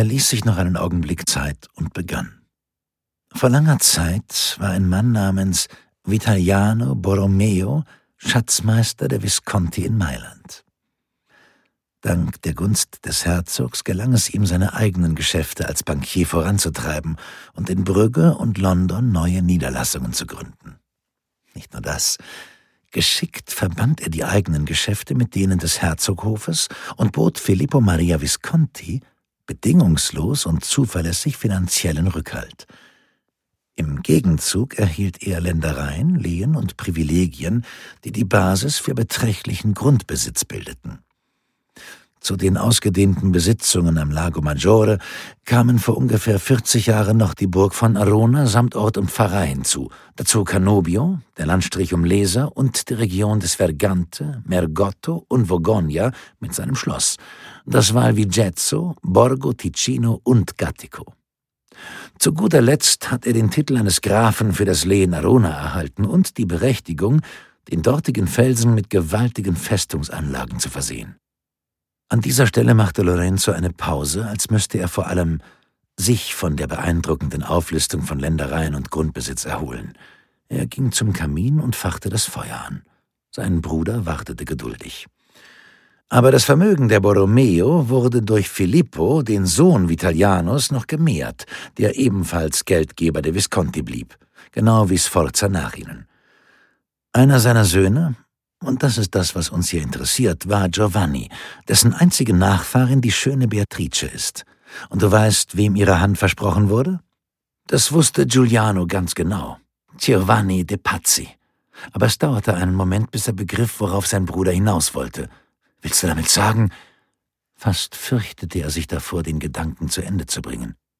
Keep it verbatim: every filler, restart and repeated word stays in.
Er ließ sich noch einen Augenblick Zeit und begann. Vor langer Zeit war ein Mann namens Vitaliano Borromeo Schatzmeister der Visconti in Mailand. Dank der Gunst des Herzogs gelang es ihm, seine eigenen Geschäfte als Bankier voranzutreiben und in Brügge und London neue Niederlassungen zu gründen. Nicht nur das, geschickt verband er die eigenen Geschäfte mit denen des Herzoghofes und bot Filippo Maria Visconti bedingungslos und zuverlässig finanziellen Rückhalt. Im Gegenzug erhielt er Ländereien, Lehen und Privilegien, die die Basis für beträchtlichen Grundbesitz bildeten. Zu den ausgedehnten Besitzungen am Lago Maggiore kamen vor ungefähr vierzig Jahren noch die Burg von Arona samt Ort und Pfarrei hinzu, dazu Cannobio, der Landstrich um Lesa und die Region des Vergante, Mergotto und Vogogna mit seinem Schloss, das Val Vigezzo, Borgo, Ticino und Gattico. Zu guter Letzt hat er den Titel eines Grafen für das Lehen Arona erhalten und die Berechtigung, den dortigen Felsen mit gewaltigen Festungsanlagen zu versehen. An dieser Stelle machte Lorenzo eine Pause, als müsste er vor allem sich von der beeindruckenden Auflistung von Ländereien und Grundbesitz erholen. Er ging zum Kamin und fachte das Feuer an. Sein Bruder wartete geduldig. Aber das Vermögen der Borromeo wurde durch Filippo, den Sohn Vitalianos, noch gemehrt, der ebenfalls Geldgeber der Visconti blieb, genau wie Sforza nach ihnen. Einer seiner Söhne, und das ist das, was uns hier interessiert, war Giovanni, dessen einzige Nachfahrin die schöne Beatrice ist. Und du weißt, wem ihre Hand versprochen wurde? Das wusste Giuliano ganz genau. Giovanni de Pazzi. Aber es dauerte einen Moment, bis er begriff, worauf sein Bruder hinaus wollte. Willst du damit sagen? Fast fürchtete er sich davor, den Gedanken zu Ende zu bringen.